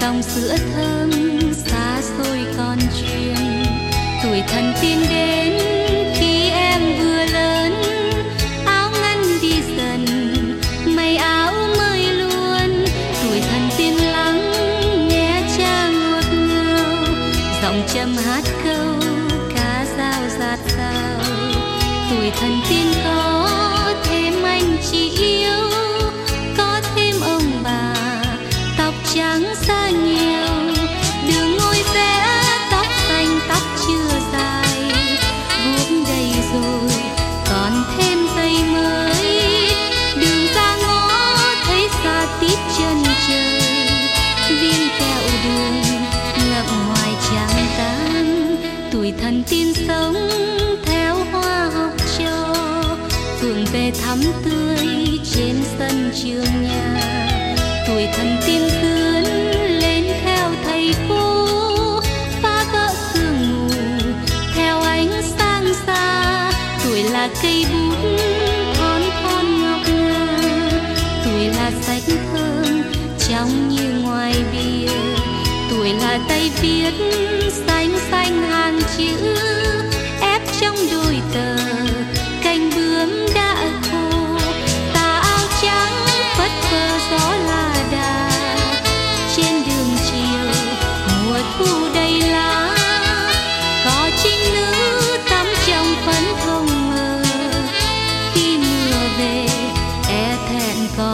dòng sữa thơm xa xôi còn truyền. Tuổi thần tiên đến khi em vừa lớn, áo ngăn đi dần mây áo mới luôn. Tuổi thần tiên lắng nghe cha ngọt ngào, giọng trầm hát câu cá dao dạt dào. Tuổi thần tiên có thêm anh chị yêu, có thêm ông bà tóc trắng da nghèo. Đường ngôi rẽ tóc xanh tóc chưa dài, vuốt đầy rồi còn thêm dây mới. Đường ra ngõ thấy xa tít chân trời, viên kẹo đường ngậm hoài chẳng tan. Tuổi thần tiên sống theo hoa học trò, phượng về thắm tươi trên sân trường nhà. Tuổi thần tiên vươn lên theo thầy cô, phá vỡ sương mù theo ánh sáng xa. Tuổi là cây bút thon thon ngọc ngà, tuổi là sách thơm trong như ngoài bìa. Tuổi là tay viết xanh xanh hàng chữ, ép trong đôi tờ cành bướm đã khô. Tà áo trắng phất phơ gió la đà, trên đường chiều mùa thu đầy lá. Có trinh nữ tắm trong phấn hồng mờ, khi mưa về e thẹn có.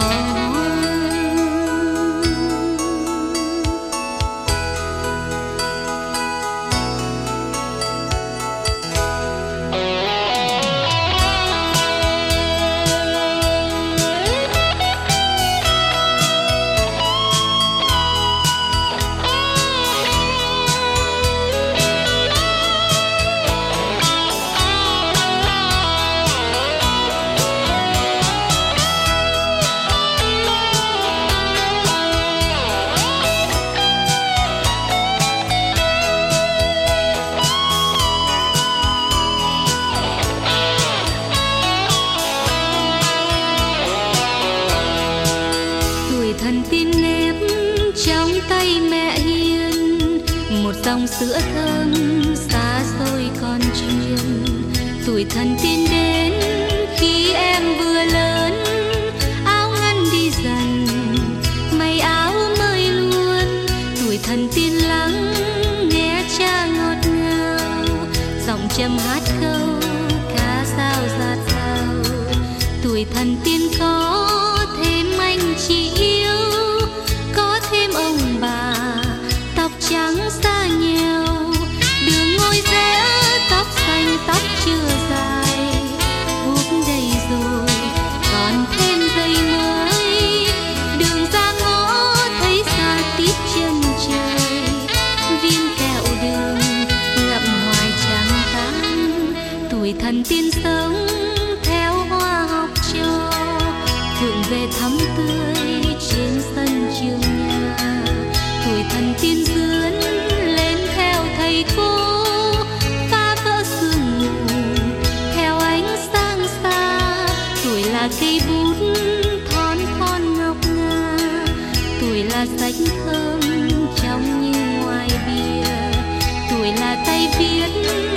Thần tiên nếp trong tay mẹ hiền, một dòng sữa thơm xa xôi còn truyền. Tuổi thần tiên đến khi em vừa lớn, áo ngăn đi dần mây áo mới luôn. Tuổi thần tiên lắng nghe cha ngọt ngào, giọng trầm hát câu cá dao dạt dào. Tuổi thần tiên có thêm anh chị yêu, có thêm ông bà tóc trắng da nghèo. Đường ngôi rẽ tóc xanh tóc chưa dài, vuốt đầy rồi còn thêm dây mới. Đường ra ngõ thấy xa tít chân trời, viên kẹo đường ngậm hoài chẳng tan. Tuổi thần tiên sống theo hoa học trò, phượng về thắm tươi trên sân trường nhà. Tuổi thần tiên vươn lên theo thầy cô, phá vỡ sương mù theo ánh sáng xa. Tuổi là cây bút thon thon ngọc ngà, tuổi là sách thơm trong như ngoài bìa. Tuổi là tay viết